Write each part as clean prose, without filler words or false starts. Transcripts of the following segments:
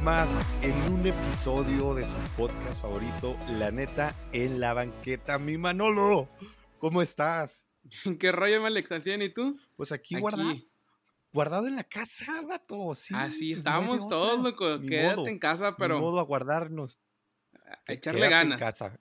más en un episodio de su podcast favorito, La Neta en la Banqueta. Mi Manolo, ¿cómo estás? ¿Qué rollo, Alex? ¿Al 100 y tú? Pues aquí Aquí. guardado en la casa, vato. Sí, Así pues no hay de estábamos todos, otra. loco. Ni Quédate en modo, casa, ni pero modo a guardarnos. a echarle Quédate en ganas. casa.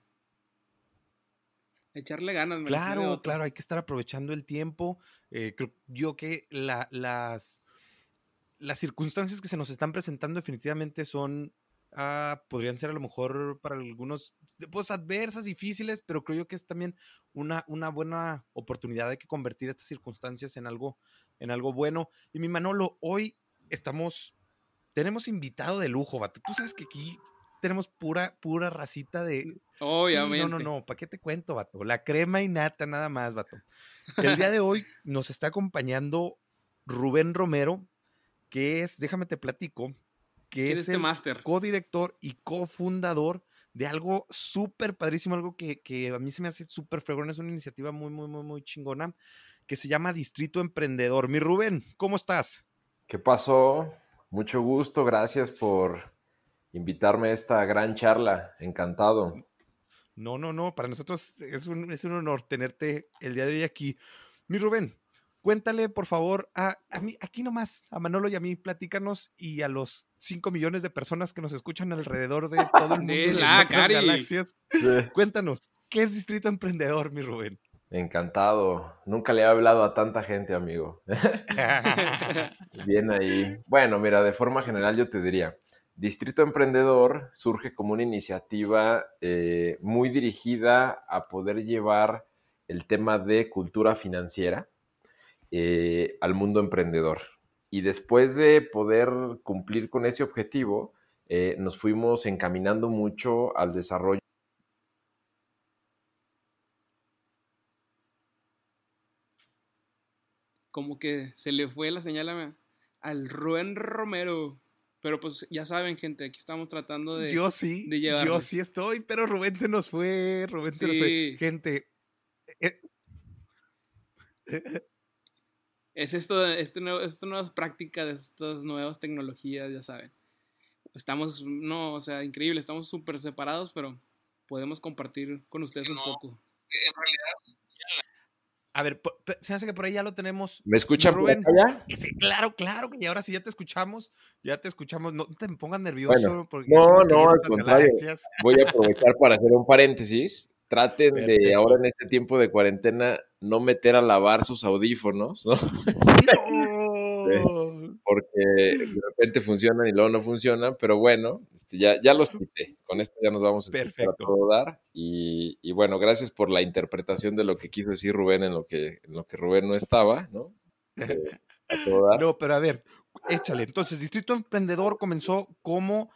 A echarle ganas, Alex, no hay de Claro, otra. claro, hay que estar aprovechando el tiempo. Creo yo que las circunstancias que se nos están presentando definitivamente son, podrían ser a lo mejor para algunos, pues adversas, difíciles, pero creo yo que es también una buena oportunidad de que convertir estas circunstancias en algo bueno. Y mi Manolo, hoy tenemos invitado de lujo, vato. Tú sabes que aquí tenemos pura racita de... Sí, Obviamente. no, ¿para qué te cuento, vato? La crema y nata nada más, vato. El día de hoy nos está acompañando Rubén Romero, que es, déjame te platico, que ¿Quién es es este el máster? codirector y cofundador de algo súper padrísimo, algo que a mí se me hace súper fregón, es una iniciativa muy chingona, que se llama Distrito Emprendedor. Mi Rubén, ¿cómo estás? ¿Qué pasó? Mucho gusto, gracias por invitarme a esta gran charla, encantado. No, para nosotros es un honor tenerte el día de hoy aquí. Mi Rubén, cuéntale por favor a mí, aquí nomás, a Manolo y a mí, platícanos y a los 5 millones de personas que nos escuchan alrededor de todo el mundo y en La otras Cari. galaxias. Sí. Cuéntanos, ¿qué es Distrito Emprendedor, mi Rubén? Encantado, nunca le he hablado a tanta gente, amigo. Bien ahí. Bueno, mira, de forma general yo te diría, Distrito Emprendedor surge como una iniciativa muy dirigida a poder llevar el tema de cultura financiera al mundo emprendedor. Y después de poder cumplir con ese objetivo, nos fuimos encaminando mucho al desarrollo. Como que se le fue la señal al Rubén Romero. Pero pues ya saben, gente, aquí estamos tratando de Yo sí llevarles. estoy, pero Rubén se nos fue, Sí. Gente, eh, Es estas nuevas prácticas, estas nuevas tecnologías, ya saben. Estamos, no, o sea, increíble, estamos súper separados, pero podemos compartir con ustedes un poco. En realidad, a ver, se hace que por ahí ya lo tenemos. ¿Me Mi escuchan por Rubén. acá ya? Sí, claro, que ahora sí ya te escuchamos. No te me pongas nervioso Bueno, porque dijimos que ya no, en al otras contrario. galaxias. Voy a aprovechar para hacer un paréntesis. Traten de ahora Perfecto. en este tiempo de cuarentena no meter a lavar sus audífonos, ¿no? ¡No! Porque de repente funcionan y luego no funcionan, pero bueno, ya los quité. Con esto ya nos vamos a escuchar a Perfecto. todo dar. Y bueno, gracias por la interpretación de lo que quiso decir Rubén en lo que Rubén no estaba, ¿no? A todo dar. No, pero a ver, échale. Entonces, Distrito Emprendedor comenzó como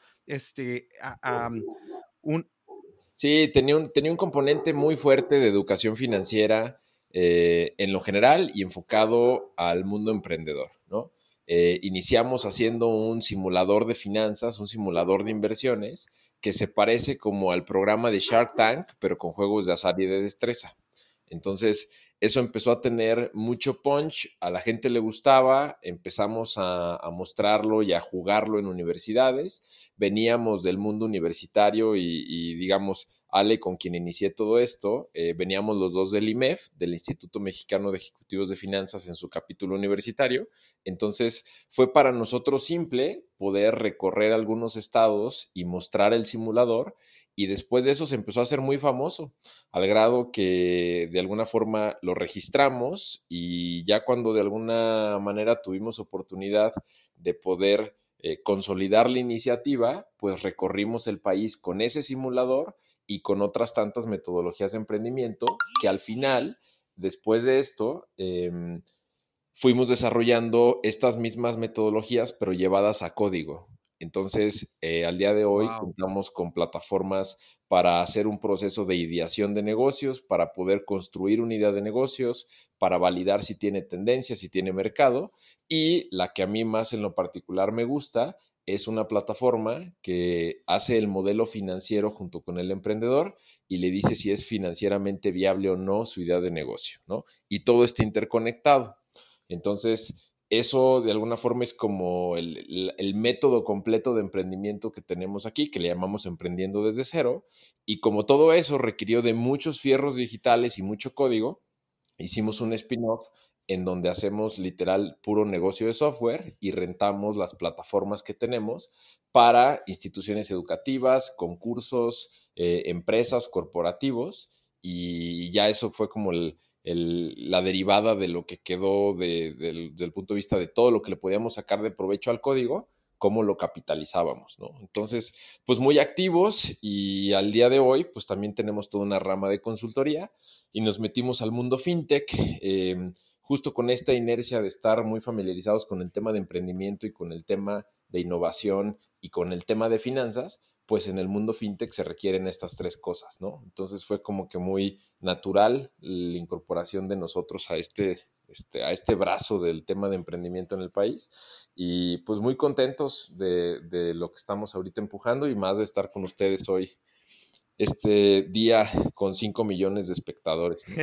un. Sí, tenía un componente muy fuerte de educación financiera en lo general y enfocado al mundo emprendedor, ¿no? Iniciamos haciendo un simulador de finanzas, un simulador de inversiones, que se parece como al programa de Shark Tank, pero con juegos de azar y de destreza. Entonces, eso empezó a tener mucho punch, a la gente le gustaba, empezamos a mostrarlo y a jugarlo en universidades. Veníamos del mundo universitario y digamos, Ale, con quien inicié todo esto, veníamos los dos del IMEF, del Instituto Mexicano de Ejecutivos de Finanzas, en su capítulo universitario. Entonces, fue para nosotros simple poder recorrer algunos estados y mostrar el simulador, y después de eso se empezó a hacer muy famoso, al grado que de alguna forma lo registramos, y ya cuando de alguna manera tuvimos oportunidad de poder consolidar la iniciativa, pues recorrimos el país con ese simulador y con otras tantas metodologías de emprendimiento que al final, después de esto, fuimos desarrollando estas mismas metodologías, pero llevadas a código. Entonces, al día de hoy Wow. contamos con plataformas para hacer un proceso de ideación de negocios, para poder construir una idea de negocios, para validar si tiene tendencia, si tiene mercado, y la que a mí más en lo particular me gusta es una plataforma que hace el modelo financiero junto con el emprendedor y le dice si es financieramente viable o no su idea de negocio, ¿no? Y todo está interconectado. Entonces, Eso de alguna forma es como el método completo de emprendimiento que tenemos aquí, que le llamamos Emprendiendo desde cero. Y como todo eso requirió de muchos fierros digitales y mucho código, hicimos un spin-off en donde hacemos literal puro negocio de software y rentamos las plataformas que tenemos para instituciones educativas, concursos, empresas, corporativos, y ya eso fue como la derivada de lo que quedó del punto de vista de todo lo que le podíamos sacar de provecho al código, cómo lo capitalizábamos, ¿no? Entonces, pues muy activos, y al día de hoy, pues también tenemos toda una rama de consultoría y nos metimos al mundo fintech, justo con esta inercia de estar muy familiarizados con el tema de emprendimiento y con el tema de innovación y con el tema de finanzas. Pues en el mundo fintech se requieren estas tres cosas, ¿no? Entonces fue como que muy natural la incorporación de nosotros a este brazo del tema de emprendimiento en el país, y pues muy contentos de lo que estamos ahorita empujando, y más de estar con ustedes hoy, este día con 5 millones de espectadores, ¿no?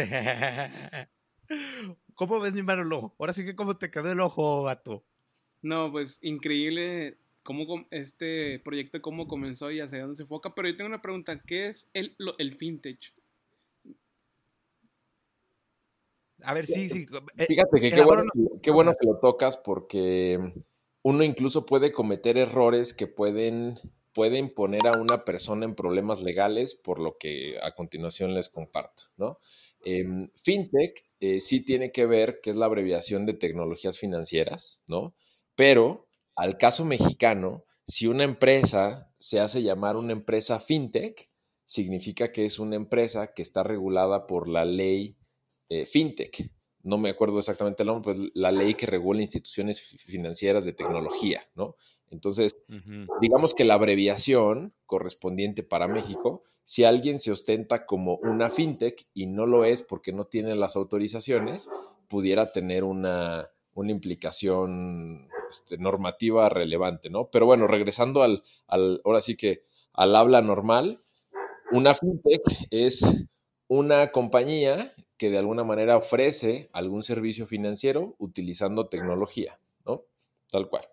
¿Cómo ves mi Manolo? Ahora sí que cómo te quedó el ojo, vato. No, pues increíble este proyecto, cómo comenzó y hacia dónde se enfoca. Pero yo tengo una pregunta, ¿qué es el fintech? A ver, sí. Fíjate que Elabóranos qué un poquito bueno más. que lo tocas, porque uno incluso puede cometer errores que pueden poner a una persona en problemas legales, por lo que a continuación les comparto, ¿no? Fintech sí tiene que ver, que es la abreviación de tecnologías financieras, ¿no? Pero al caso mexicano, si una empresa se hace llamar una empresa fintech, significa que es una empresa que está regulada por la ley fintech. No me acuerdo exactamente el nombre, pues la ley que regula instituciones financieras de tecnología, ¿no? Entonces, digamos que la abreviación correspondiente para México, si alguien se ostenta como una fintech y no lo es porque no tiene las autorizaciones, pudiera tener una implicación normativa relevante, ¿no? Pero bueno, regresando ahora sí que al habla normal, una fintech es una compañía que de alguna manera ofrece algún servicio financiero utilizando tecnología, ¿no? Tal cual.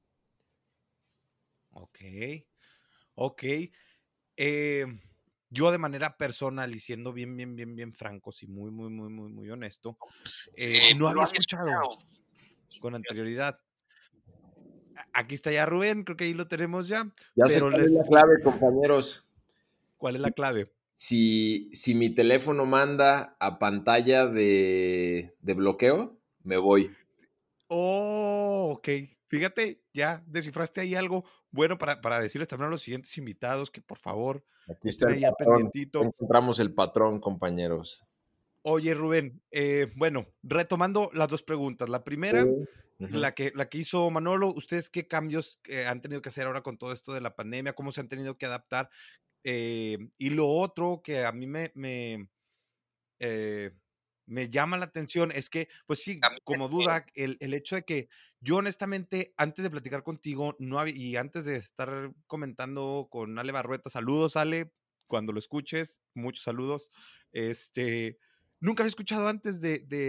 Ok. Eh, yo de manera personal y siendo bien francos y muy honesto, no había escuchado con anterioridad. Aquí está ya Rubén, creo que ahí lo tenemos ya, Ya sé pero cuál es la clave, compañeros. ¿cuál es la clave? Si mi teléfono manda a pantalla de bloqueo, me voy. Oh, ok. Fíjate, ya descifraste ahí algo bueno para decirles también a los siguientes invitados que por favor Aquí está estén el ahí al patrón. pendientito. Encontramos el patrón, compañeros. Oye, Rubén, bueno, retomando las dos preguntas. La primera, Uh -huh. la que hizo Manolo, ¿ustedes qué cambios han tenido que hacer ahora con todo esto de la pandemia? ¿Cómo se han tenido que adaptar? Y lo otro que a mí eh, me llama la atención es que, pues sí, como duda, el hecho de que yo honestamente, antes de platicar contigo, no había, y antes de estar comentando con Ale Barrueta, saludos Ale, cuando lo escuches, muchos saludos, nunca había escuchado antes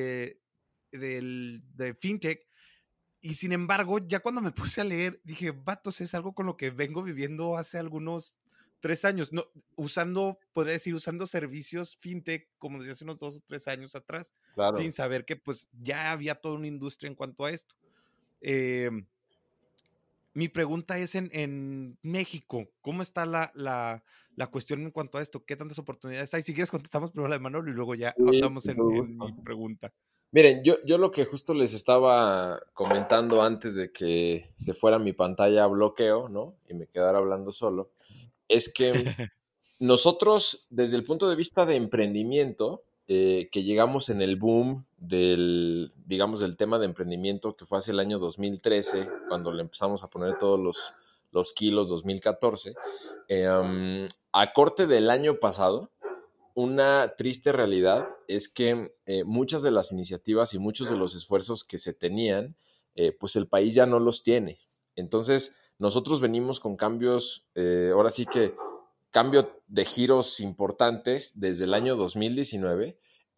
de FinTech, y sin embargo, ya cuando me puse a leer, dije, vatos, es algo con lo que vengo viviendo hace algunos 3 años, no, podría decir, usando servicios fintech, como decía hace unos 2 o 3 años atrás, Claro. sin saber que pues ya había toda una industria en cuanto a esto. Eh, Mi pregunta es en México, ¿cómo está la cuestión en cuanto a esto? ¿Qué tantas oportunidades hay? Si quieres contestamos primero la de Manolo y luego ya Sí, ahondamos con todo en mi gusto. pregunta. Miren, yo lo que justo les estaba comentando antes de que se fuera mi pantalla a bloqueo, ¿no? Y me quedara hablando solo, es que nosotros, desde el punto de vista de emprendimiento, que llegamos en el boom digamos, del tema de emprendimiento, que fue hacia el año 2013, cuando le empezamos a poner todos los kilos, 2014, a corte del año pasado, una triste realidad es que muchas de las iniciativas y muchos de los esfuerzos que se tenían, pues el país ya no los tiene. Entonces, nosotros venimos con cambios, ahora sí que cambio de giros importantes desde el año 2019,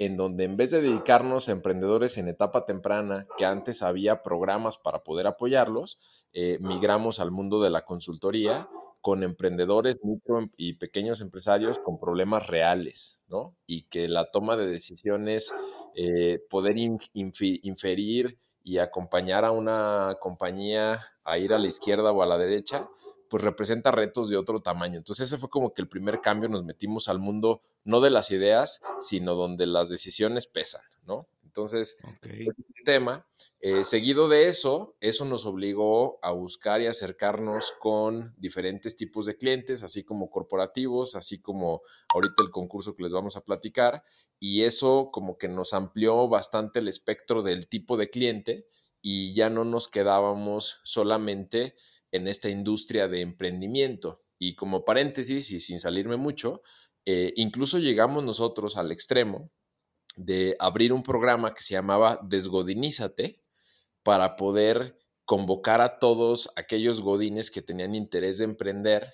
en donde en vez de dedicarnos a emprendedores en etapa temprana, que antes había programas para poder apoyarlos, migramos al mundo de la consultoría con emprendedores, micro y pequeños empresarios con problemas reales, ¿no? Y que la toma de decisiones, poder inferir y acompañar a una compañía a ir a la izquierda o a la derecha, pues representa retos de otro tamaño. Entonces ese fue como que el primer cambio, nos metimos al mundo no de las ideas, sino donde las decisiones pesan, ¿no? Entonces, Ok. un tema. Seguido de eso, eso nos obligó a buscar y acercarnos con diferentes tipos de clientes, así como corporativos, así como ahorita el concurso que les vamos a platicar, y eso como que nos amplió bastante el espectro del tipo de cliente y ya no nos quedábamos solamente en esta industria de emprendimiento. Y como paréntesis y sin salirme mucho, incluso llegamos nosotros al extremo de abrir un programa que se llamaba Desgodinízate para poder convocar a todos aquellos godines que tenían interés de emprender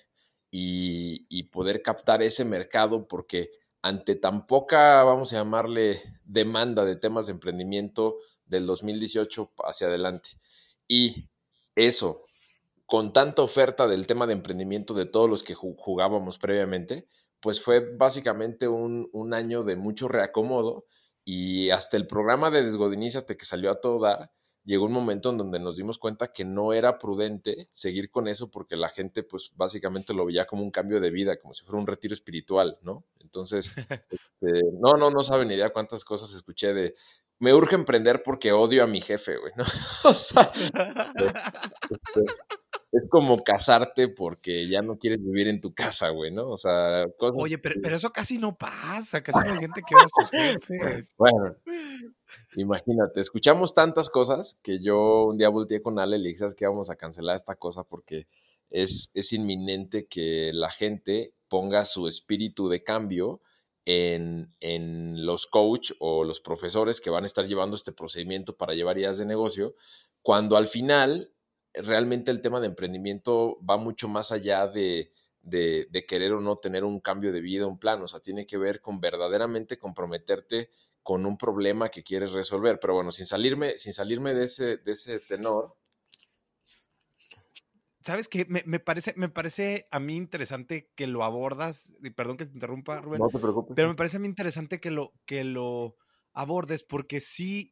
y poder captar ese mercado, porque ante tan poca, vamos a llamarle, demanda de temas de emprendimiento del 2018 hacia adelante. Y eso, con tanta oferta del tema de emprendimiento de todos los que jugábamos previamente, pues fue básicamente un año de mucho reacomodo, y hasta el programa de Desgodinízate que salió a todo dar, llegó un momento en donde nos dimos cuenta que no era prudente seguir con eso porque la gente pues básicamente lo veía como un cambio de vida, como si fuera un retiro espiritual, ¿no? Entonces, no saben ni idea cuántas cosas escuché de, me urge emprender porque odio a mi jefe, güey, ¿no? O sea, este, es como casarte porque ya no quieres vivir en tu casa, güey, ¿no? O sea, cosas. Oye, pero eso casi no pasa, casi no hay gente que odia a sus jefes. Bueno, imagínate, escuchamos tantas cosas que yo un día volteé con Ale y le dije, ¿sabes qué? Vamos a cancelar esta cosa porque es inminente que la gente ponga su espíritu de cambio en los coach o los profesores que van a estar llevando este procedimiento para llevar ideas de negocio, cuando al final realmente el tema de emprendimiento va mucho más allá de querer o no tener un cambio de vida, un plan. O sea, tiene que ver con verdaderamente comprometerte con un problema que quieres resolver. Pero bueno, sin salirme de ese tenor. ¿Sabes qué? Me parece a mí interesante que lo abordas, y perdón que te interrumpa, Rubén, No te preocupes. pero me parece a mí interesante que lo abordes porque sí,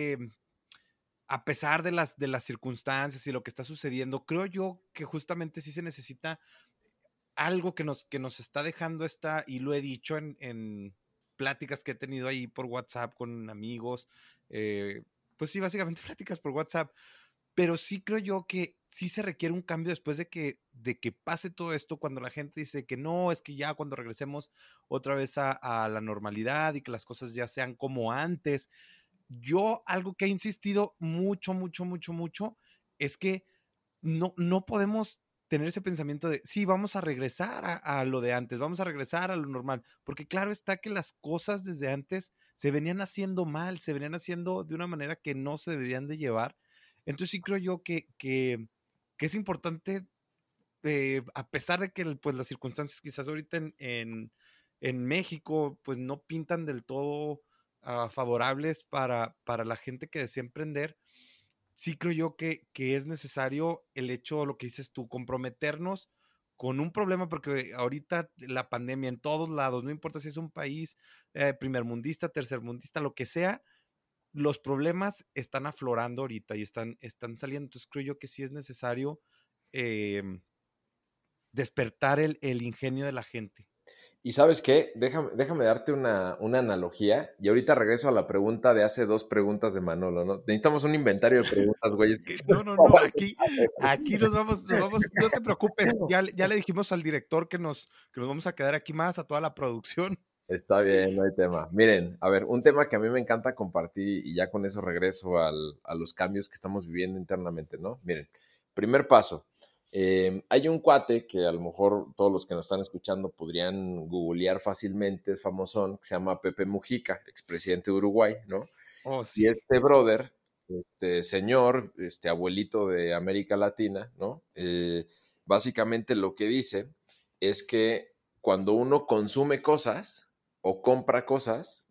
a pesar de las circunstancias y lo que está sucediendo, creo yo que justamente sí se necesita algo que nos está dejando y lo he dicho en pláticas que he tenido ahí por WhatsApp con amigos, pues sí, básicamente pláticas por WhatsApp, pero sí creo yo que sí se requiere un cambio después de que pase todo esto, cuando la gente dice que no, es que ya cuando regresemos otra vez a la normalidad y que las cosas ya sean como antes. Yo algo que he insistido mucho, mucho, mucho, mucho, es que no podemos tener ese pensamiento de, sí, vamos a regresar a lo de antes, vamos a regresar a lo normal, porque claro está que las cosas desde antes se venían haciendo mal, se venían haciendo de una manera que no se deberían de llevar. Entonces sí creo yo que es importante, a pesar de que pues las circunstancias quizás ahorita en México pues no pintan del todo favorables para la gente que desea emprender, sí creo yo que es necesario el hecho, lo que dices tú, comprometernos con un problema, porque ahorita la pandemia en todos lados, no importa si es un país primermundista, tercermundista, lo que sea, los problemas están aflorando ahorita y están saliendo. Entonces creo yo que sí es necesario eh, despertar el ingenio de la gente. Y ¿sabes qué? Déjame darte una analogía. Y ahorita regreso a la pregunta de hace 2 preguntas de Manolo, ¿no? Necesitamos un inventario de preguntas, güey. No, no, no, aquí nos vamos, no te preocupes, ya le dijimos al director que nos vamos a quedar aquí más, a toda la producción. Está bien, no hay tema. Miren, a ver, un tema que a mí me encanta compartir y ya con eso regreso a los cambios que estamos viviendo internamente, ¿no? Miren, primer paso. Hay un cuate que a lo mejor todos los que nos están escuchando podrían googlear fácilmente, es famosón, que se llama Pepe Mujica, expresidente de Uruguay, ¿no? Oh, Y sí. este brother, este señor, este abuelito de América Latina, ¿no? Básicamente lo que dice es que cuando uno consume cosas o compra cosas,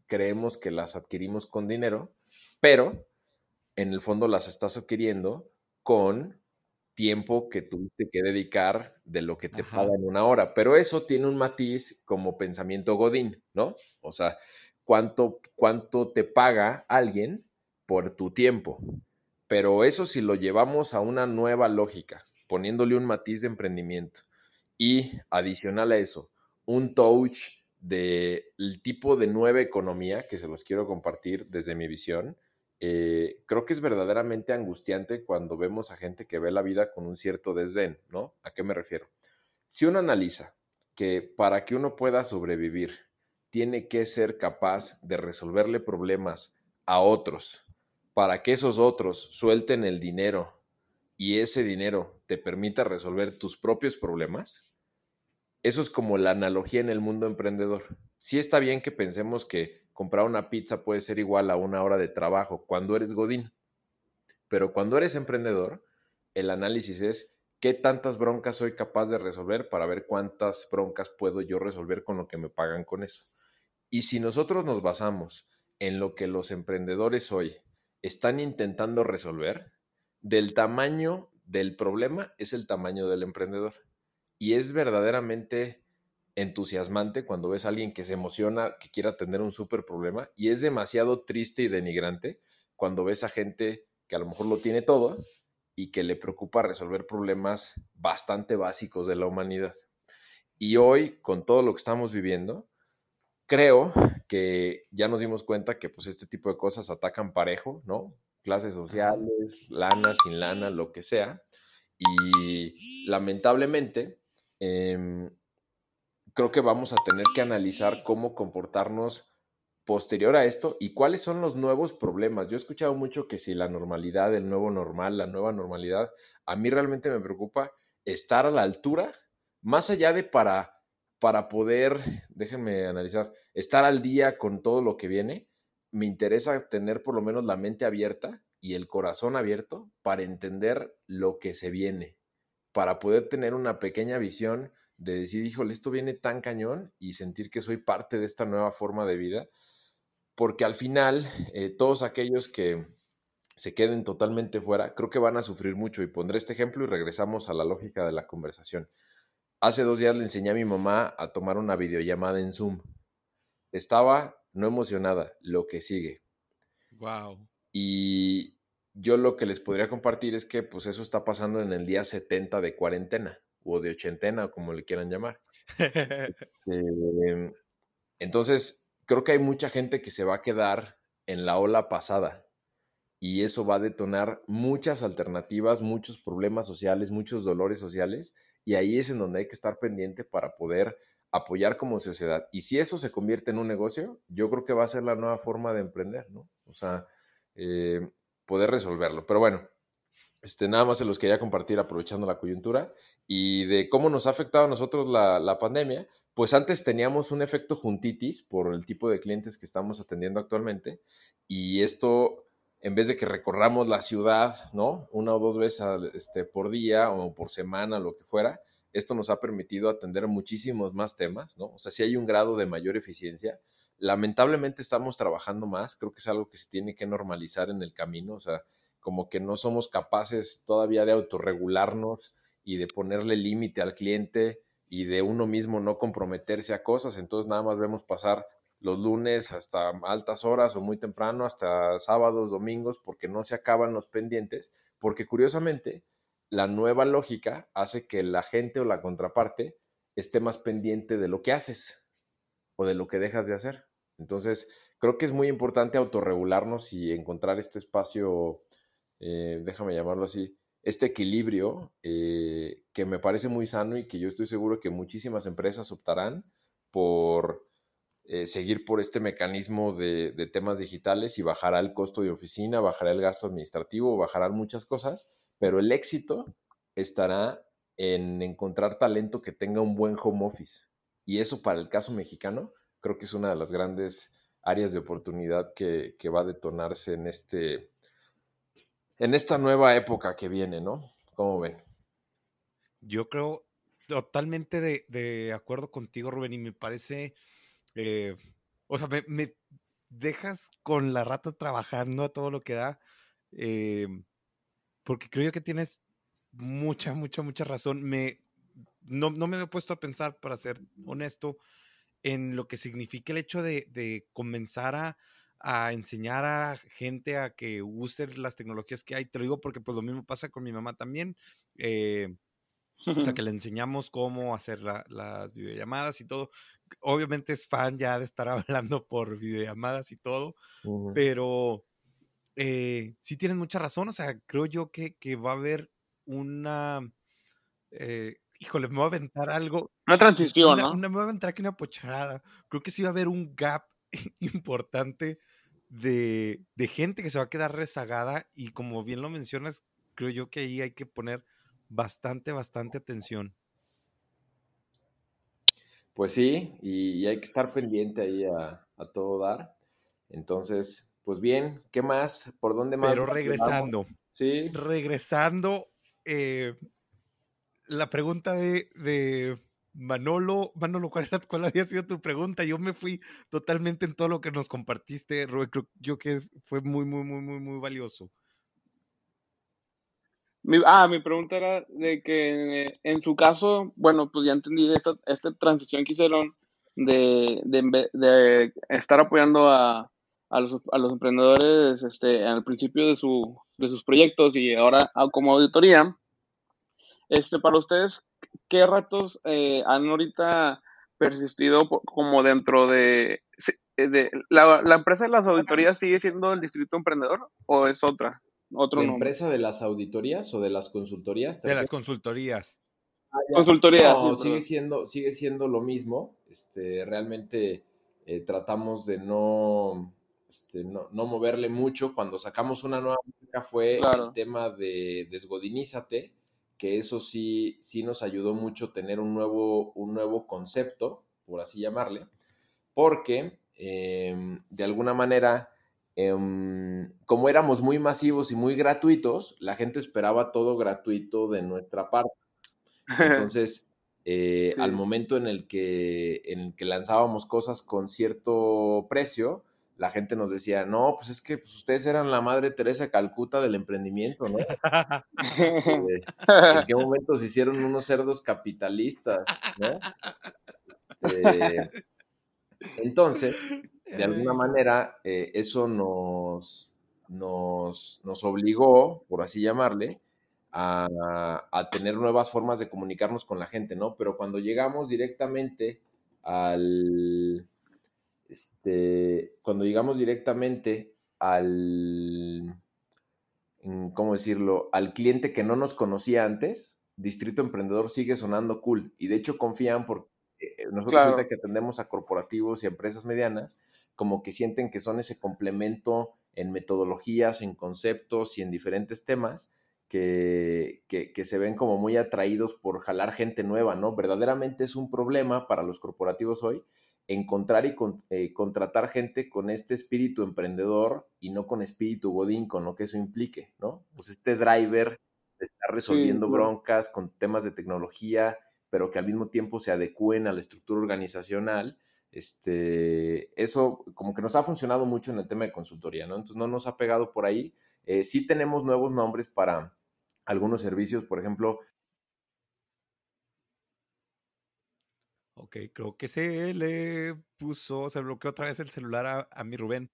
creemos que las adquirimos con dinero, pero en el fondo las estás adquiriendo con tiempo que tuviste que dedicar de lo que te Ajá. pagan una hora. Pero eso tiene un matiz como pensamiento godín, ¿no? O sea, ¿cuánto te paga alguien por tu tiempo? Pero eso si lo llevamos a una nueva lógica, poniéndole un matiz de emprendimiento y adicional a eso, un touch del tipo de nueva economía que se los quiero compartir desde mi visión. Creo que es verdaderamente angustiante cuando vemos a gente que ve la vida con un cierto desdén, ¿no? ¿A qué me refiero? Si uno analiza que para que uno pueda sobrevivir, tiene que ser capaz de resolverle problemas a otros, para que esos otros suelten el dinero y ese dinero te permita resolver tus propios problemas, eso es como la analogía en el mundo emprendedor. Sí está bien que pensemos que comprar una pizza puede ser igual a una hora de trabajo cuando eres godín, pero cuando eres emprendedor, el análisis es qué tantas broncas soy capaz de resolver para ver cuántas broncas puedo yo resolver con lo que me pagan con eso. Y si nosotros nos basamos en lo que los emprendedores hoy están intentando resolver, del tamaño del problema es el tamaño del emprendedor. Y es verdaderamente entusiasmante cuando ves a alguien que se emociona, que quiera tener un súper problema, y es demasiado triste y denigrante cuando ves a gente que a lo mejor lo tiene todo y que le preocupa resolver problemas bastante básicos de la humanidad. Y hoy, con todo lo que estamos viviendo, creo que ya nos dimos cuenta que pues este tipo de cosas atacan parejo, ¿no? Clases Ajá. sociales, lana, sin lana, lo que sea. Y lamentablemente, eh, creo que vamos a tener que analizar cómo comportarnos posterior a esto y cuáles son los nuevos problemas. Yo he escuchado mucho que si la normalidad, el nuevo normal, la nueva normalidad, a mí realmente me preocupa estar a la altura, más allá de para poder, déjenme analizar, estar al día con todo lo que viene, me interesa tener por lo menos la mente abierta y el corazón abierto para entender lo que se viene, para poder tener una pequeña visión de decir, híjole, esto viene tan cañón y sentir que soy parte de esta nueva forma de vida, porque al final todos aquellos que se queden totalmente fuera, creo que van a sufrir mucho. Y pondré este ejemplo y regresamos a la lógica de la conversación. Hace 2 días le enseñé a mi mamá a tomar una videollamada en Zoom. Estaba no emocionada, lo que sigue. Wow. Y yo lo que les podría compartir es que pues eso está pasando en el día 70 de cuarentena o de ochentena, como le quieran llamar. Eh, entonces, creo que hay mucha gente que se va a quedar en la ola pasada y eso va a detonar muchas alternativas, muchos problemas sociales, muchos dolores sociales y ahí es en donde hay que estar pendiente para poder apoyar como sociedad. Y si eso se convierte en un negocio, yo creo que va a ser la nueva forma de emprender, ¿no? O sea, eh, poder resolverlo. Pero bueno, nada más se los quería compartir aprovechando la coyuntura y de cómo nos ha afectado a nosotros la pandemia. Pues antes teníamos un efecto juntitis por el tipo de clientes que estamos atendiendo actualmente y esto, en vez de que recorramos la ciudad, ¿no? Una o dos veces por día o por semana, lo que fuera, esto nos ha permitido atender muchísimos más temas, ¿no? O sea, si hay un grado de mayor eficiencia. Lamentablemente estamos trabajando más, creo que es algo que se tiene que normalizar en el camino, o sea, como que no somos capaces todavía de autorregularnos y de ponerle límite al cliente y de uno mismo no comprometerse a cosas, entonces nada más vemos pasar los lunes hasta altas horas o muy temprano, hasta sábados, domingos, porque no se acaban los pendientes, porque curiosamente la nueva lógica hace que la gente o la contraparte esté más pendiente de lo que haces o de lo que dejas de hacer. Entonces, creo que es muy importante autorregularnos y encontrar este espacio, déjame llamarlo así, este equilibrio que me parece muy sano y que yo estoy seguro que muchísimas empresas optarán por seguir por este mecanismo de temas digitales y bajará el costo de oficina, bajará el gasto administrativo, bajarán muchas cosas, pero el éxito estará en encontrar talento que tenga un buen home office. Y eso para el caso mexicano creo que es una de las grandes áreas de oportunidad que va a detonarse en esta nueva época que viene, ¿no? ¿Cómo ven? Yo creo totalmente de acuerdo contigo, Rubén, y me parece, eh, o sea, dejas con la rata trabajando a todo lo que da, porque creo yo que tienes mucha razón. No me he puesto a pensar, para ser honesto, en lo que significa el hecho de comenzar a enseñar a gente a que use las tecnologías que hay. Te lo digo porque pues lo mismo pasa con mi mamá también. O sea, que le enseñamos cómo hacer las videollamadas y todo. Obviamente es fan ya de estar hablando por videollamadas y todo, pero sí tienes mucha razón. O sea, creo yo que va a haber una... híjole, me voy a aventar algo. Una transición, ¿no? Me voy a aventar aquí una pocharada. Creo que sí va a haber un gap importante de gente que se va a quedar rezagada, y como bien lo mencionas, creo yo que ahí hay que poner bastante atención. Pues sí, y hay que estar pendiente ahí a todo dar. Entonces, pues bien, ¿qué más? ¿Por dónde más? Pero regresando, Sí. la pregunta de Manolo, ¿cuál había sido tu pregunta? Yo me fui totalmente en todo lo que nos compartiste, Rubén. Creo yo que fue muy valioso. Mi pregunta era de que en su caso, bueno, pues ya entendí de esta transición que hicieron de estar apoyando a los emprendedores al principio de sus proyectos y ahora como auditoría. Para ustedes, ¿qué retos han ahorita persistido como dentro de la empresa de las auditorías sigue siendo el Distrito Emprendedor o es otro ¿La nombre? empresa de las auditorías o de las consultorías? De las consultorías. Consultoría, sí, No, perdón. sigue siendo lo mismo. Realmente tratamos de no moverle mucho. Cuando sacamos una nueva marca fue el Claro. tema de Desgodinízate, que eso sí nos ayudó mucho tener un nuevo concepto, por así llamarle, porque de alguna manera, como éramos muy masivos y muy gratuitos, la gente esperaba todo gratuito de nuestra parte. Entonces, al Sí. momento en el que lanzábamos cosas con cierto precio, la gente nos decía, no, pues es que pues, ustedes eran la Madre Teresa de Calcuta del emprendimiento, ¿no? ¿En qué momento se hicieron unos cerdos capitalistas, ¿no? Eh, entonces, de alguna manera, eso nos obligó, por así llamarle, a tener nuevas formas de comunicarnos con la gente, ¿no? Pero cuando llegamos directamente al, cuando llegamos directamente ¿cómo decirlo? Al cliente que no nos conocía antes, Distrito Emprendedor sigue sonando cool. Y de hecho confían porque nosotros ahorita Claro. que atendemos a corporativos y a empresas medianas, como que sienten que son ese complemento en metodologías, en conceptos y en diferentes temas que se ven como muy atraídos por jalar gente nueva, ¿no? Verdaderamente es un problema para los corporativos hoy encontrar y contratar gente con este espíritu emprendedor y no con espíritu godín, con lo que eso implique, ¿no? Pues este driver está Sí, resolviendo claro. broncas con temas de tecnología, pero que al mismo tiempo se adecúen a la estructura organizacional. Eso como que nos ha funcionado mucho en el tema de consultoría, ¿no? Entonces no nos ha pegado por ahí. Sí tenemos nuevos nombres para algunos servicios, por ejemplo. Ok, creo que se bloqueó otra vez el celular a mi Rubén.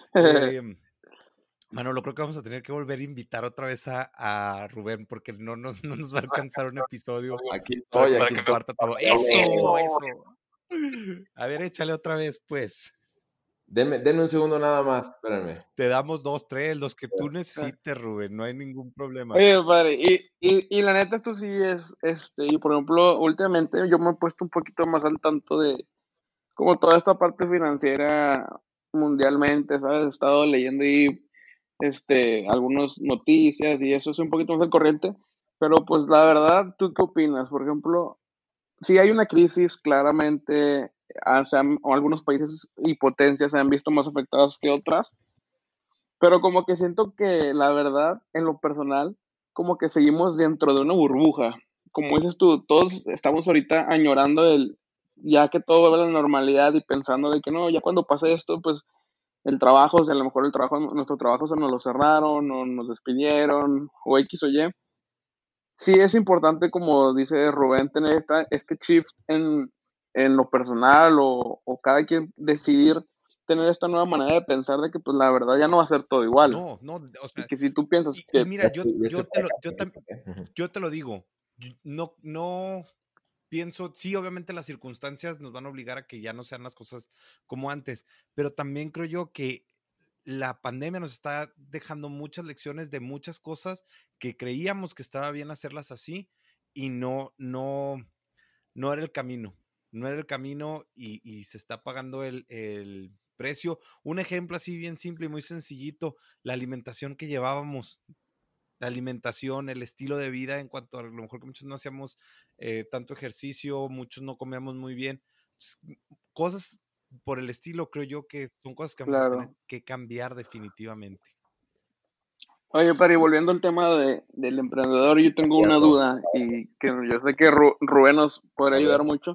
Manolo, creo que vamos a tener que volver a invitar otra vez a Rubén, porque no nos va a alcanzar un episodio Aquí para estoy, que nos aquí estoy. comparta todo. ¡Eso! A ver, échale otra vez, pues. Denme un segundo nada más, espérenme. Te damos 2, 3, los que tú necesites, Rubén, no hay ningún problema. Oye, padre, y la neta esto sí es, y por ejemplo, últimamente yo me he puesto un poquito más al tanto de como toda esta parte financiera mundialmente, ¿sabes? He estado leyendo ahí, algunas noticias y eso es un poquito más al corriente, pero pues la verdad, ¿tú qué opinas? Por ejemplo, si hay una crisis, claramente, o algunos países y potencias se han visto más afectados que otras, pero como que siento que la verdad, en lo personal, como que seguimos dentro de una burbuja. Como dices tú, todos estamos ahorita añorando ya que todo vuelve a la normalidad y pensando de que no, ya cuando pase esto, pues el trabajo, o sea, a lo mejor nuestro trabajo se nos lo cerraron o nos despidieron o X o Y. Sí es importante, como dice Rubén, tener este shift en lo personal o cada quien decidir tener esta nueva manera de pensar de que pues la verdad ya no va a ser todo igual. No, o Y sea, que si tú piensas y que mira, Este para acá, ujú. yo te lo digo, no pienso, sí, obviamente las circunstancias nos van a obligar a que ya no sean las cosas como antes, pero también creo yo que la pandemia nos está dejando muchas lecciones de muchas cosas que creíamos que estaba bien hacerlas así y no era el camino, no era el camino y se está pagando el precio. Un ejemplo así bien simple y muy sencillito, la alimentación que llevábamos, la alimentación, el estilo de vida en cuanto a lo mejor que muchos no hacíamos tanto ejercicio, muchos no comíamos muy bien, cosas por el estilo creo yo que son cosas que vamos a tener claro. que cambiar definitivamente. Oye, Pari, volviendo al tema del emprendedor, yo tengo una Cierto. duda y que yo sé que Rubén nos podrá A ayudar ver. mucho.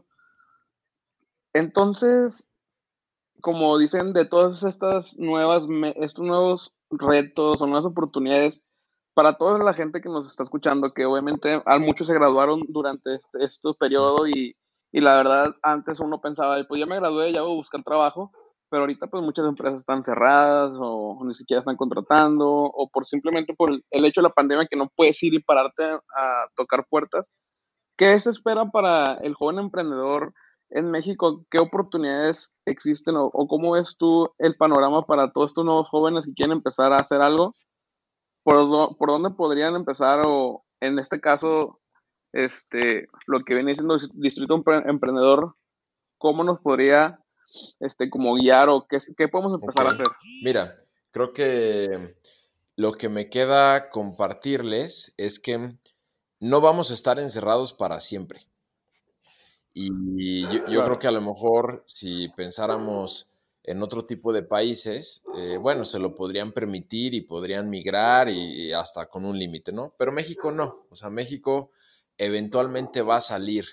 Entonces, como dicen, de todas estos nuevos retos o nuevas oportunidades, para toda la gente que nos está escuchando, que obviamente a muchos se graduaron durante este periodo y la verdad, antes uno pensaba, pues ya me gradué, ya voy a buscar trabajo, pero ahorita pues muchas empresas están cerradas o ni siquiera están contratando o simplemente por el hecho de la pandemia que no puedes ir y pararte a tocar puertas. ¿Qué se espera para el joven emprendedor en México? ¿Qué oportunidades existen o cómo ves tú el panorama para todos estos nuevos jóvenes que quieren empezar a hacer algo? ¿Por dónde podrían empezar o en este caso, lo que viene siendo Distrito Emprendedor, cómo nos podría, como guiar o qué podemos Ok. empezar a hacer? Mira, creo que lo que me queda compartirles es que no vamos a estar encerrados para siempre. Y yo creo Claro. que a lo mejor si pensáramos en otro tipo de países, bueno, se lo podrían permitir y podrían migrar y hasta con un límite, ¿no? Pero México no. O sea, México eventualmente va a salir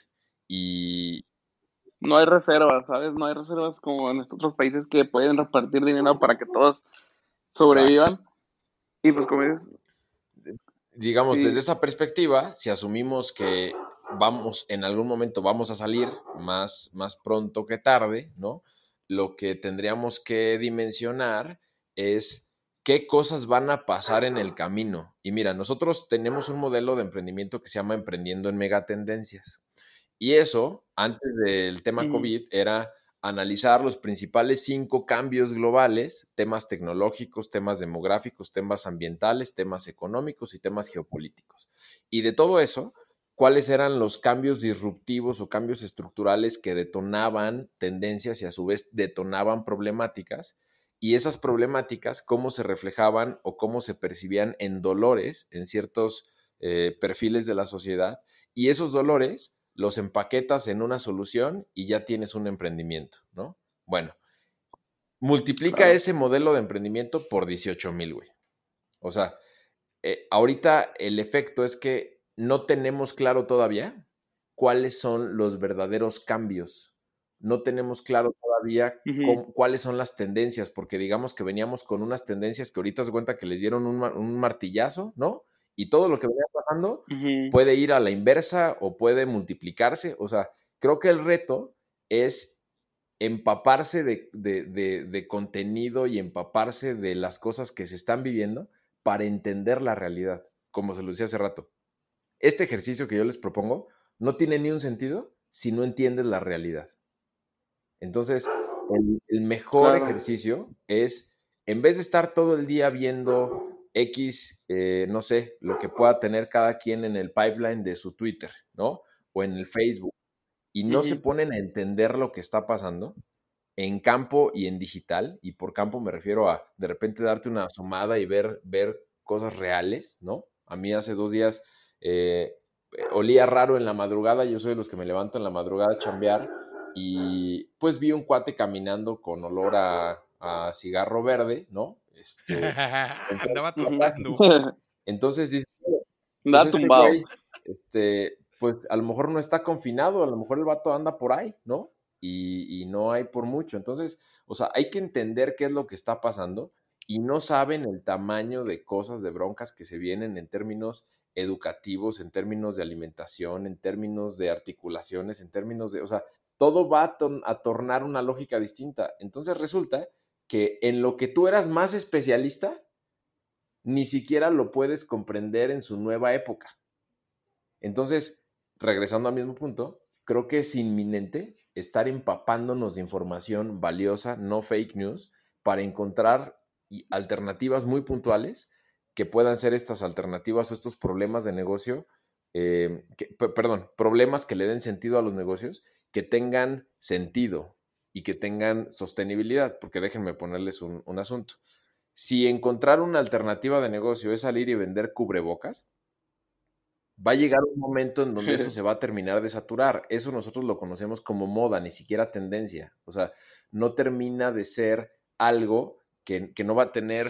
y No hay reservas, ¿sabes? No hay reservas como en estos otros países que pueden repartir dinero para que todos exacto. sobrevivan. Y pues como dices, Digamos, desde sí, esa perspectiva, si asumimos que vamos, en algún momento vamos a salir más pronto que tarde, ¿no? Lo que tendríamos que dimensionar es qué cosas van a pasar en el camino. Y mira, nosotros tenemos un modelo de emprendimiento que se llama Emprendiendo en Megatendencias. Y eso, antes del tema ujú, COVID, era analizar los principales 5 cambios globales, temas tecnológicos, temas demográficos, temas ambientales, temas económicos y temas geopolíticos. Y de todo eso, cuáles eran los cambios disruptivos o cambios estructurales que detonaban tendencias y a su vez detonaban problemáticas, y esas problemáticas, cómo se reflejaban o cómo se percibían en dolores en ciertos perfiles de la sociedad, y esos dolores los empaquetas en una solución y ya tienes un emprendimiento, ¿no? Bueno, multiplica claro. ese modelo de emprendimiento por 18,000, güey. O sea, ahorita el efecto es que no tenemos claro todavía cuáles son los verdaderos cambios. No tenemos claro todavía Ujú, cuáles son las tendencias, porque digamos que veníamos con unas tendencias que ahorita se cuenta que les dieron un martillazo, ¿no? Y todo lo que venía pasando ujú, puede ir a la inversa o puede multiplicarse. O sea, creo que el reto es empaparse de contenido y empaparse de las cosas que se están viviendo para entender la realidad, como se lo decía hace rato. Este ejercicio que yo les propongo no tiene ni un sentido si no entiendes la realidad. Entonces, el mejor claro. ejercicio es, en vez de estar todo el día viendo X, no sé, lo que pueda tener cada quien en el pipeline de su Twitter, ¿no? O en el Facebook, y no se Ujú, ponen a entender lo que está pasando en campo y en digital, y por campo me refiero a de repente darte una asomada y ver cosas reales, ¿no? A mí hace 2 días olía raro en la madrugada, yo soy de los que me levanto en la madrugada a chambear, y pues vi un cuate caminando con olor a cigarro verde, ¿no? Andaba ujú. tostando. Entonces dices, pues Da este tumbado. güey, pues a lo mejor no está confinado, a lo mejor el vato anda por ahí, ¿no? Y y no hay por mucho. Entonces, o sea, hay que entender qué es lo que está pasando y no saben el tamaño de cosas, de broncas que se vienen en términos educativos, en términos de alimentación, en términos de articulaciones, en términos de, o sea, todo va a tornar una lógica distinta. Entonces resulta que en lo que tú eras más especialista, ni siquiera lo puedes comprender en su nueva época. Entonces, regresando al mismo punto, creo que es inminente estar empapándonos de información valiosa, no fake news, para encontrar alternativas muy puntuales que puedan ser estas alternativas o estos problemas de negocio, problemas que le den sentido a los negocios, que tengan sentido y que tengan sostenibilidad, porque déjenme ponerles un asunto. Si encontrar una alternativa de negocio es salir y vender cubrebocas, va a llegar un momento en donde eso se va a terminar de saturar. Eso nosotros lo conocemos como moda, ni siquiera tendencia. O sea, no termina de ser algo que no va a tener...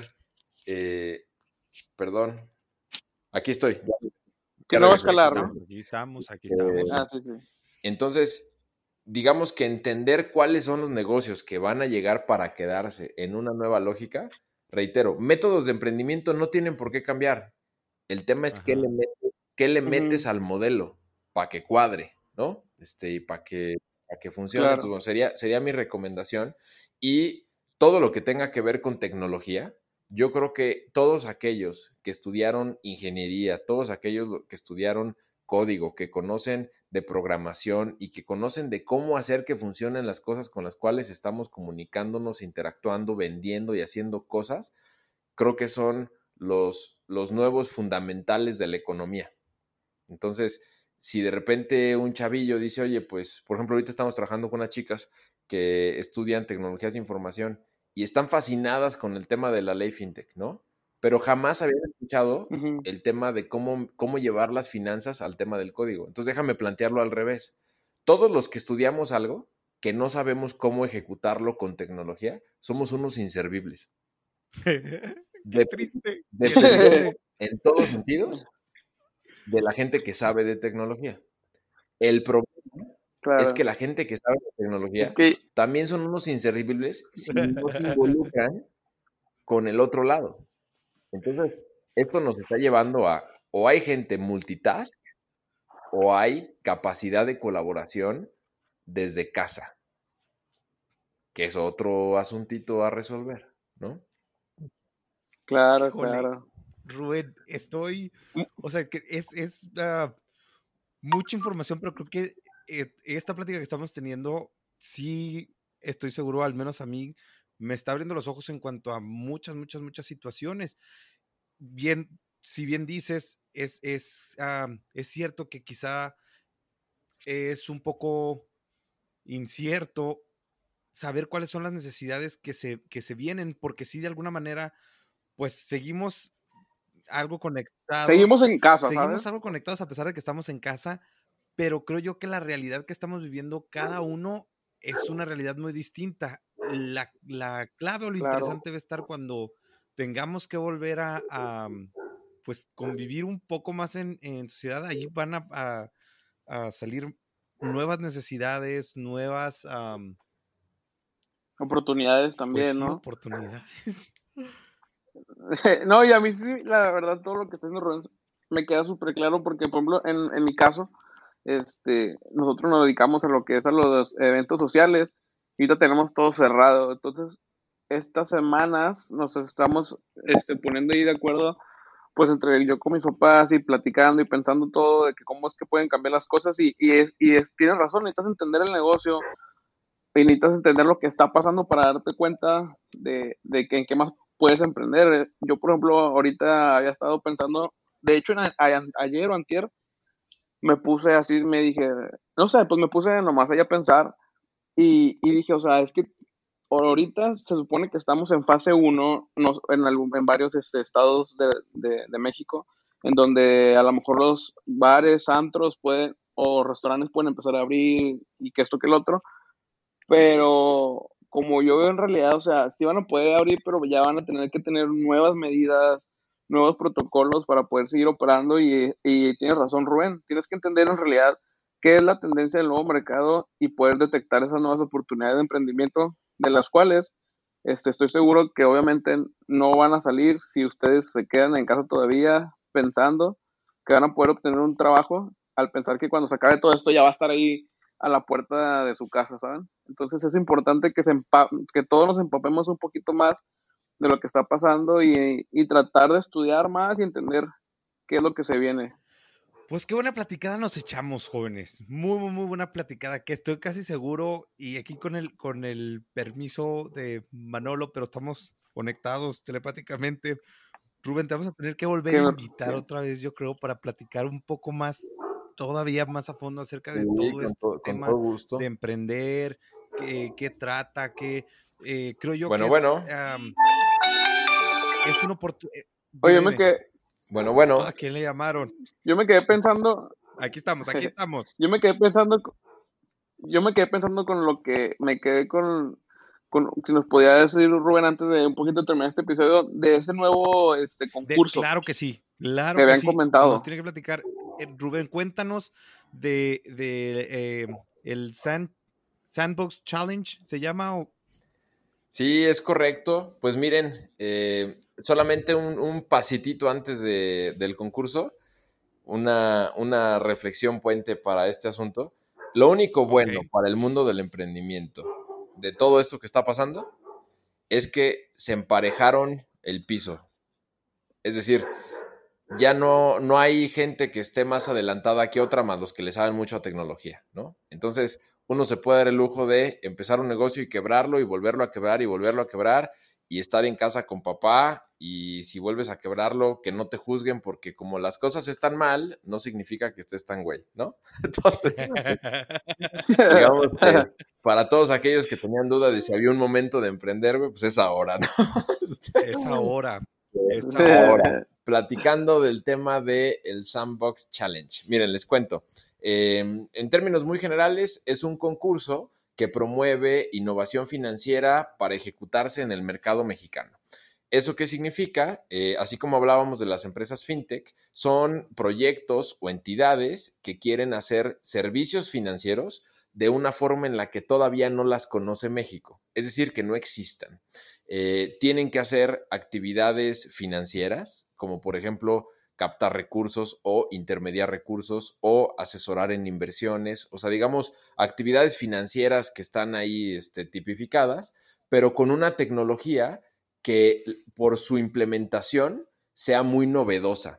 perdón, aquí estoy. Que no va a escalar, ¿no? Aquí estamos. Sí. Entonces, digamos que entender cuáles son los negocios que van a llegar para quedarse en una nueva lógica, reitero, métodos de emprendimiento no tienen por qué cambiar. El tema es qué le metes al modelo para que cuadre, ¿no? Y para que funcione. Claro. Entonces, bueno, sería mi recomendación. Y todo lo que tenga que ver con tecnología, yo creo que todos aquellos que estudiaron ingeniería, todos aquellos que estudiaron código, que conocen de programación y que conocen de cómo hacer que funcionen las cosas con las cuales estamos comunicándonos, interactuando, vendiendo y haciendo cosas, creo que son los nuevos fundamentales de la economía. Entonces, si de repente un chavillo dice, oye, pues, por ejemplo, ahorita estamos trabajando con unas chicas que estudian tecnologías de información y están fascinadas con el tema de la ley fintech, ¿no? Pero jamás habían escuchado el tema de cómo llevar las finanzas al tema del código. Entonces, déjame plantearlo al revés. Todos los que estudiamos algo que no sabemos cómo ejecutarlo con tecnología, somos unos inservibles. Qué triste. Dependemos en todos sentidos de la gente que sabe de tecnología. El problema es que la gente que sabe de tecnología también son unos inservibles si no se involucran con el otro lado. Entonces, esto nos está llevando a, o hay gente multitask, o hay capacidad de colaboración desde casa, que es otro asuntito a resolver, ¿no? Claro, Híjole, claro. Rubén, o sea, que es mucha información, pero creo que esta plática que estamos teniendo, sí estoy seguro, al menos a mí, me está abriendo los ojos en cuanto a muchas situaciones. Si bien dices, es cierto que quizá es un poco incierto saber cuáles son las necesidades que se vienen, porque sí, de alguna manera, pues seguimos algo conectados. Seguimos en casa, Seguimos ¿sabes? algo conectados a pesar de que estamos en casa, pero creo yo que la realidad que estamos viviendo cada uno es una realidad muy distinta. La clave o lo interesante va a estar cuando tengamos que volver a pues convivir un poco más en sociedad. Ahí van a salir nuevas necesidades, nuevas oportunidades pues también, sí, ¿no? oportunidades. No, y a mí sí, la verdad, todo lo que está diciendo Rubén me queda súper claro porque, por ejemplo, en mi caso, nosotros nos dedicamos a lo que es a los eventos sociales y ahorita tenemos todo cerrado. Entonces, estas semanas nos estamos poniendo ahí de acuerdo, pues entre yo con mis papás y platicando y pensando todo de que cómo es que pueden cambiar las cosas tienen razón, necesitas entender el negocio y necesitas entender lo que está pasando para darte cuenta de que en qué más puedes emprender. Yo, por ejemplo, ahorita había estado pensando, de hecho, ayer o antier, me puse así, me dije, no sé, pues me puse nomás ahí a pensar y dije, o sea, es que ahorita se supone que estamos en fase 1 en varios estados de México, en donde a lo mejor los bares, antros o restaurantes pueden empezar a abrir y que esto que el otro, pero como yo veo en realidad, o sea, sí van a poder abrir, pero ya van a tener que tener nuevas medidas, nuevos protocolos para poder seguir operando y tienes razón, Rubén, tienes que entender en realidad qué es la tendencia del nuevo mercado y poder detectar esas nuevas oportunidades de emprendimiento, de las cuales estoy seguro que obviamente no van a salir si ustedes se quedan en casa todavía pensando que van a poder obtener un trabajo, al pensar que cuando se acabe todo esto ya va a estar ahí a la puerta de su casa, ¿saben? Entonces es importante que todos nos empapemos un poquito más de lo que está pasando y tratar de estudiar más y entender qué es lo que se viene. Pues qué buena platicada nos echamos, jóvenes. Muy, muy, muy buena platicada, que estoy casi seguro, y aquí con el permiso de Manolo, pero estamos conectados telepáticamente. Rubén, te vamos a tener que volver a invitar otra vez, yo creo, para platicar un poco más, todavía más a fondo acerca de todo este tema todo gusto. de emprender, qué trata, creo yo que Bueno. es una oportunidad. Oye, me quedé, ¿A quién le llamaron? yo me quedé pensando, Aquí estamos. yo me quedé pensando con lo que me quedé si nos podía decir Rubén antes de un poquito terminar este episodio, de ese nuevo concurso Claro que sí, que claro que habían sí. comentado. Nos tiene que platicar. Rubén, cuéntanos de el Sandbox Challenge, ¿se llama? Sí, es correcto. Pues miren, solamente un pasitito antes del concurso, una reflexión puente para este asunto. Lo único bueno para el mundo del emprendimiento, de todo esto que está pasando, es que se emparejaron el piso. Es decir, ya no hay gente que esté más adelantada que otra, más los que le saben mucho a tecnología, ¿no? Entonces, uno se puede dar el lujo de empezar un negocio y quebrarlo y volverlo a quebrar y volverlo a quebrar y estar en casa con papá, y si vuelves a quebrarlo, que no te juzguen, porque como las cosas están mal, no significa que estés tan güey, ¿no? Entonces, digamos que para todos aquellos que tenían duda de si había un momento de emprender, pues es ahora, ¿no? Es ahora. Ahora, platicando del tema del Sandbox Challenge. Miren, les cuento. En términos muy generales, es un concurso que promueve innovación financiera para ejecutarse en el mercado mexicano. ¿Eso qué significa? Así como hablábamos de las empresas fintech, son proyectos o entidades que quieren hacer servicios financieros de una forma en la que todavía no las conoce México, es decir, que no existan. Tienen que hacer actividades financieras, como por ejemplo captar recursos o intermediar recursos o asesorar en inversiones, o sea, digamos, actividades financieras que están ahí tipificadas, pero con una tecnología que por su implementación sea muy novedosa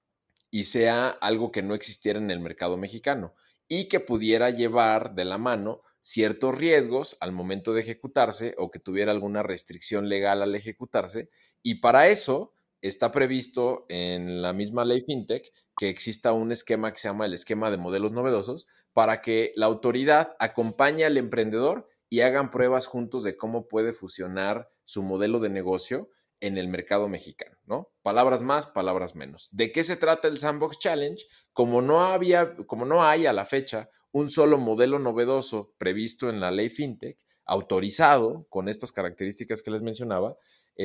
y sea algo que no existiera en el mercado mexicano y que pudiera llevar de la mano ciertos riesgos al momento de ejecutarse o que tuviera alguna restricción legal al ejecutarse. Y para eso está previsto en la misma ley FinTech que exista un esquema que se llama el esquema de modelos novedosos, para que la autoridad acompañe al emprendedor y hagan pruebas juntos de cómo puede fusionar su modelo de negocio en el mercado mexicano, ¿no? Palabras más, palabras menos. ¿De qué se trata el Sandbox Challenge? Como no hay a la fecha un solo modelo novedoso previsto en la ley FinTech, autorizado con estas características que les mencionaba,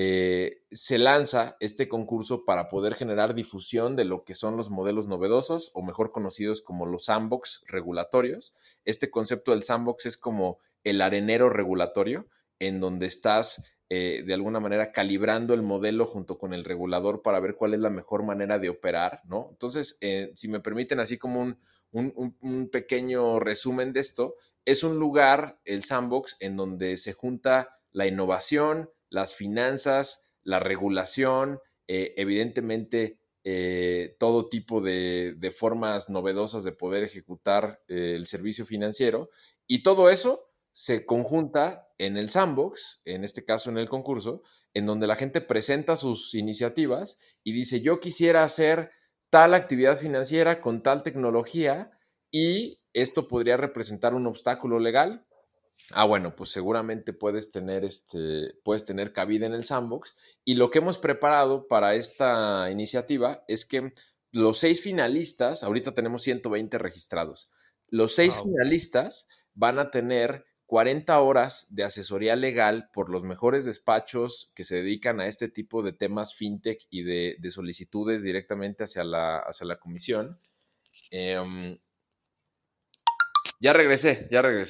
se lanza este concurso para poder generar difusión de lo que son los modelos novedosos, o mejor conocidos como los sandbox regulatorios. Este concepto del sandbox es como el arenero regulatorio, en donde estás de alguna manera calibrando el modelo junto con el regulador para ver cuál es la mejor manera de operar, ¿no? Entonces, si me permiten así como un pequeño resumen de esto, es un lugar, el sandbox, en donde se junta la innovación, las finanzas, la regulación, evidentemente todo tipo de formas novedosas de poder ejecutar el servicio financiero, y todo eso se conjunta en el sandbox, en este caso en el concurso, en donde la gente presenta sus iniciativas y dice: yo quisiera hacer tal actividad financiera con tal tecnología, y esto podría representar un obstáculo legal. Bueno, pues seguramente puedes tener cabida en el sandbox. Y lo que hemos preparado para esta iniciativa es que los 6 finalistas, ahorita tenemos 120 registrados, los 6 finalistas van a tener 40 horas de asesoría legal por los mejores despachos que se dedican a este tipo de temas fintech y de solicitudes directamente hacia la comisión. Ya regresé,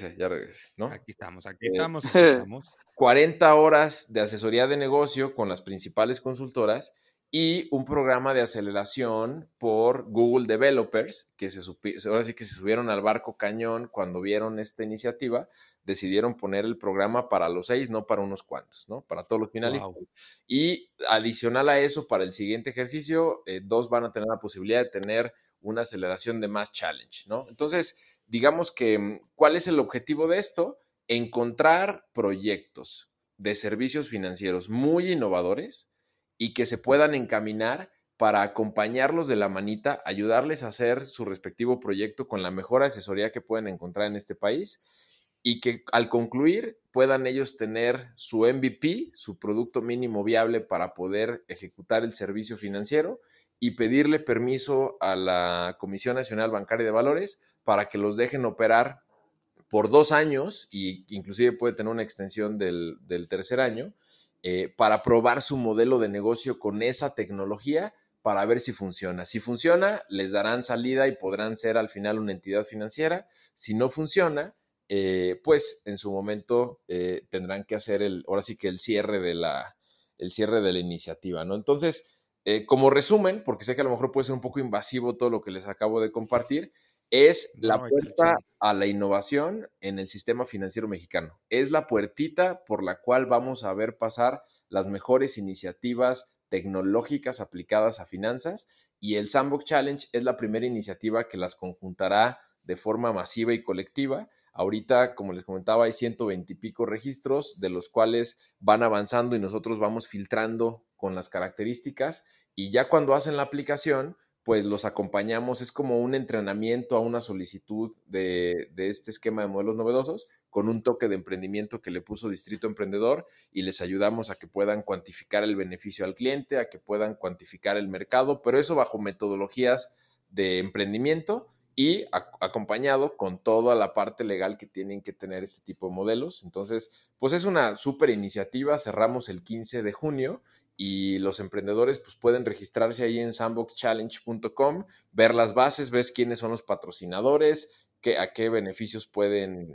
¿no? Aquí estamos, aquí Eh, estamos, aquí estamos. 40 horas de asesoría de negocio con las principales consultoras y un programa de aceleración por Google Developers, que ahora sí que se subieron al barco cañón cuando vieron esta iniciativa, decidieron poner el programa para los 6, no para unos cuantos, ¿no? Para todos los finalistas. Wow. Y adicional a eso, para el siguiente ejercicio, 2 van a tener la posibilidad de tener una aceleración de más challenge, ¿no? Entonces, digamos que, ¿cuál es el objetivo de esto? Encontrar proyectos de servicios financieros muy innovadores y que se puedan encaminar para acompañarlos de la manita, ayudarles a hacer su respectivo proyecto con la mejor asesoría que pueden encontrar en este país y que al concluir puedan ellos tener su MVP, su producto mínimo viable para poder ejecutar el servicio financiero y pedirle permiso a la Comisión Nacional Bancaria de Valores para que los dejen operar por 2 años, y inclusive puede tener una extensión del tercer año, para probar su modelo de negocio con esa tecnología para ver si funciona. Si funciona, les darán salida y podrán ser al final una entidad financiera. Si no funciona, pues en su momento tendrán que hacer ahora sí que el cierre de la iniciativa, ¿no? Entonces, como resumen, porque sé que a lo mejor puede ser un poco invasivo todo lo que les acabo de compartir, es la No, puerta a la innovación en el sistema financiero mexicano. Es la puertita por la cual vamos a ver pasar las mejores iniciativas tecnológicas aplicadas a finanzas, y el Sandbox Challenge es la primera iniciativa que las conjuntará de forma masiva y colectiva. Ahorita, como les comentaba, hay 120 y pico registros, de los cuales van avanzando y nosotros vamos filtrando con las características, y ya cuando hacen la aplicación, pues los acompañamos. Es como un entrenamiento a una solicitud de este esquema de modelos novedosos, con un toque de emprendimiento que le puso Distrito Emprendedor, y les ayudamos a que puedan cuantificar el beneficio al cliente, a que puedan cuantificar el mercado, pero eso bajo metodologías de emprendimiento y acompañado con toda la parte legal que tienen que tener este tipo de modelos. Entonces, pues es una súper iniciativa. Cerramos el 15 de junio y los emprendedores pues pueden registrarse ahí en sandboxchallenge.com, ver las bases, ves quiénes son los patrocinadores, a qué beneficios pueden,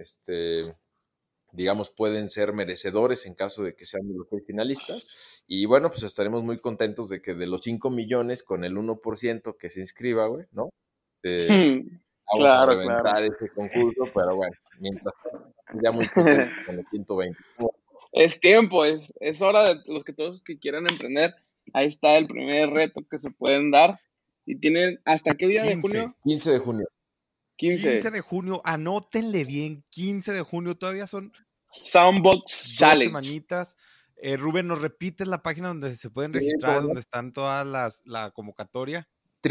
digamos, pueden ser merecedores en caso de que sean de los finalistas. Y bueno, pues estaremos muy contentos de que de los 5 millones con el 1% que se inscriba, güey, ¿no? Vamos a Claro, claro. reventar ese concurso, pero bueno, mientras tanto, ya muy contentos con los 120. Es tiempo, es hora de todos que quieran emprender. Ahí está el primer reto que se pueden dar. ¿Y tienen hasta qué día de 15. junio? 15 de junio. 15 de junio, anótenle bien, 15 de junio, todavía son Sandbox 2 Challenge. semanitas. Rubén, ¿nos repites la página donde se pueden Sí, registrar, ¿cómo no? donde están todas la convocatoria?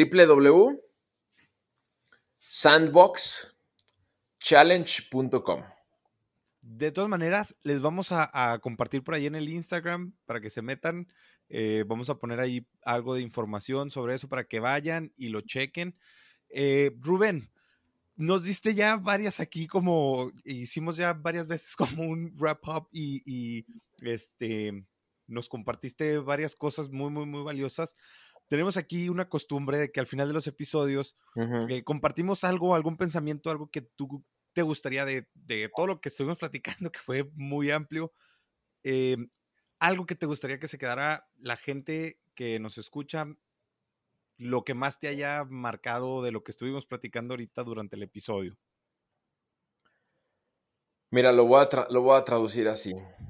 www.sandboxchallenge.com. De todas maneras, les vamos a compartir por ahí en el Instagram para que se metan. Vamos a poner ahí algo de información sobre eso para que vayan y lo chequen. Rubén, nos diste ya varias aquí, como hicimos ya varias veces como un wrap up y nos compartiste varias cosas muy, muy, muy valiosas. Tenemos aquí una costumbre de que al final de los episodios compartimos algo, algún pensamiento, algo que tú te gustaría de todo lo que estuvimos platicando, que fue muy amplio, algo que te gustaría que se quedara la gente que nos escucha, lo que más te haya marcado de lo que estuvimos platicando ahorita durante el episodio. Mira, lo voy a traducir así.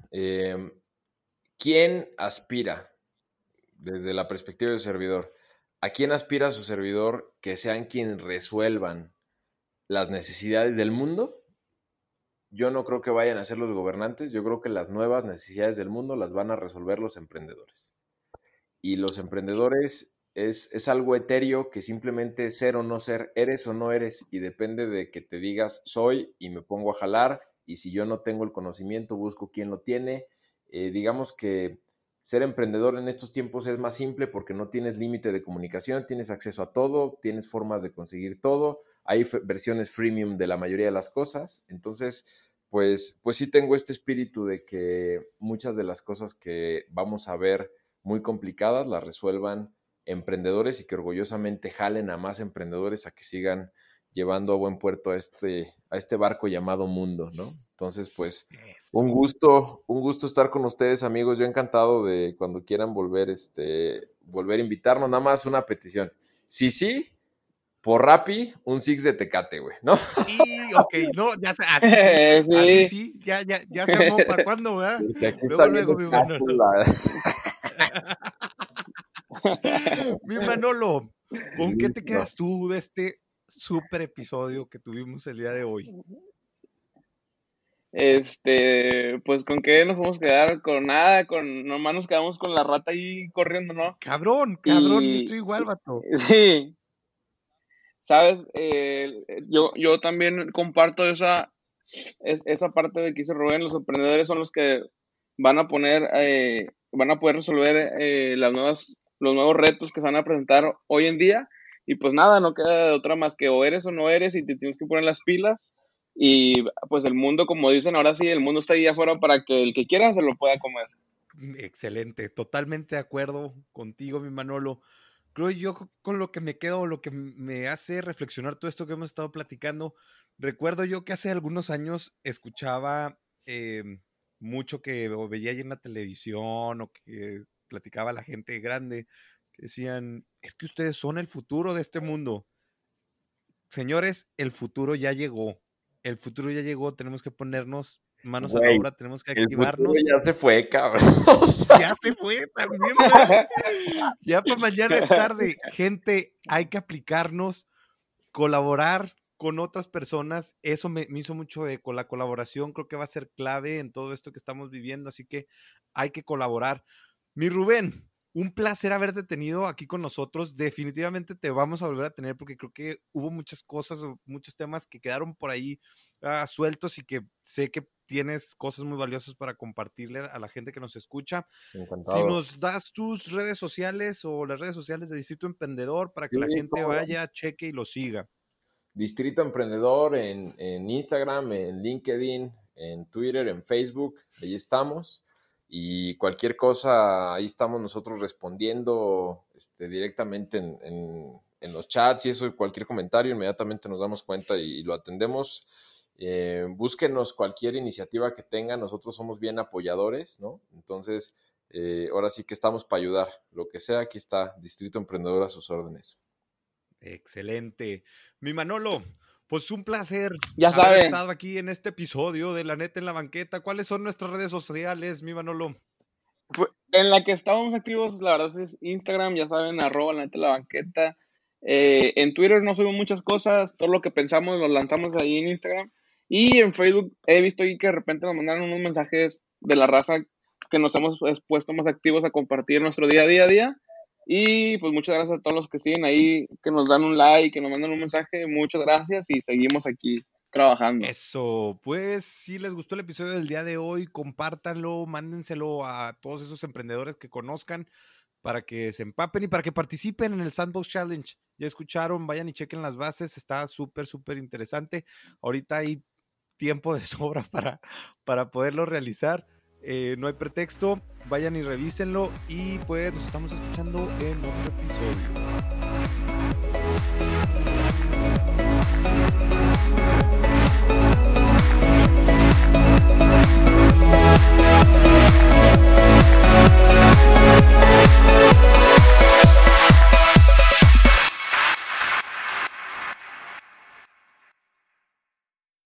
¿Quién aspira, desde la perspectiva del servidor, a quién aspira su servidor que sean quienes resuelvan las necesidades del mundo? Yo no creo que vayan a ser los gobernantes. Yo creo que las nuevas necesidades del mundo las van a resolver los emprendedores. Y los emprendedores es algo etéreo que simplemente ser o no ser, eres o no eres, y depende de que te digas soy y me pongo a jalar, y si yo no tengo el conocimiento busco quién lo tiene. Digamos que ser emprendedor en estos tiempos es más simple porque no tienes límite de comunicación, tienes acceso a todo, tienes formas de conseguir todo, hay versiones freemium de la mayoría de las cosas. Entonces, pues sí tengo este espíritu de que muchas de las cosas que vamos a ver muy complicadas las resuelvan emprendedores, y que orgullosamente jalen a más emprendedores a que sigan llevando a buen puerto a este barco llamado mundo, ¿no? Entonces, pues, un gusto estar con ustedes, amigos. Yo encantado de cuando quieran volver a invitarnos. Nada más una petición. Sí, por Rappi, un Six de Tecate, güey, ¿no? Sí, ok, no, ya sé, así sí, ya se armó. ¿Para cuándo, verdad? Luego, mi Manolo. Mi Manolo, ¿con qué te quedas tú de este súper episodio que tuvimos el día de hoy? Pues ¿con qué nos vamos a quedar? Con nada, nomás nos quedamos con la rata ahí corriendo, ¿no? Cabrón, yo estoy igual, vato. Sí, sabes, yo también comparto esa parte de que dice Rubén. Los emprendedores son los que van a poder resolver los nuevos retos que se van a presentar hoy en día. Y pues nada, no queda de otra más que o eres o no eres, y te tienes que poner las pilas. Y pues el mundo, como dicen ahora sí, el mundo está ahí afuera para que el que quiera se lo pueda comer. Excelente, totalmente de acuerdo contigo, mi Manolo. Creo yo con lo que me quedo, lo que me hace reflexionar todo esto que hemos estado platicando. Recuerdo yo que hace algunos años escuchaba mucho que o veía ahí en la televisión o que platicaba la gente grande, que decían, es que ustedes son el futuro de este mundo. Señores, el futuro ya llegó. El futuro ya llegó, tenemos que ponernos manos a la obra, tenemos que activarnos. El futuro ya se fue, cabrón. Ya se fue también, ¿verdad? Ya para mañana es tarde. Gente, hay que aplicarnos, colaborar con otras personas. Eso me hizo mucho eco. La colaboración creo que va a ser clave en todo esto que estamos viviendo, así que hay que colaborar. Mi Rubén, un placer haberte tenido aquí con nosotros. Definitivamente te vamos a volver a tener porque creo que hubo muchas cosas, muchos temas que quedaron por ahí sueltos y que sé que tienes cosas muy valiosas para compartirle a la gente que nos escucha. Encantado. Si nos das tus redes sociales o las redes sociales de Distrito Emprendedor para que la gente vaya, cheque y lo siga. Distrito Emprendedor en Instagram, en LinkedIn, en Twitter, en Facebook, ahí estamos. Y cualquier cosa, ahí estamos nosotros respondiendo directamente en los chats y eso, cualquier comentario, inmediatamente nos damos cuenta y lo atendemos. Búsquenos cualquier iniciativa que tengan, nosotros somos bien apoyadores, ¿no? Entonces, ahora sí que estamos para ayudar. Lo que sea, aquí está Distrito Emprendedor a sus órdenes. Excelente. Mi Manolo, pues un placer ya haber saben. estado aquí en este episodio de La Neta en la Banqueta. ¿Cuáles son nuestras redes sociales, mi Manolo? En la que estábamos activos, la verdad es Instagram, ya saben, @ La Neta en la Banqueta. En Twitter no subimos muchas cosas, todo lo que pensamos lo lanzamos ahí en Instagram. Y en Facebook he visto ahí que de repente nos mandaron unos mensajes de la raza que nos hemos puesto más activos a compartir nuestro día a día. Y pues muchas gracias a todos los que siguen ahí, que nos dan un like, que nos mandan un mensaje. Muchas gracias y seguimos aquí trabajando. Eso, pues si les gustó el episodio del día de hoy, compártanlo, mándenselo a todos esos emprendedores que conozcan para que se empapen y para que participen en el Sandbox Challenge. Ya escucharon, vayan y chequen las bases, está súper interesante. Ahorita hay tiempo de sobra para poderlo realizar. No hay pretexto, vayan y revísenlo y pues nos estamos escuchando en otro episodio.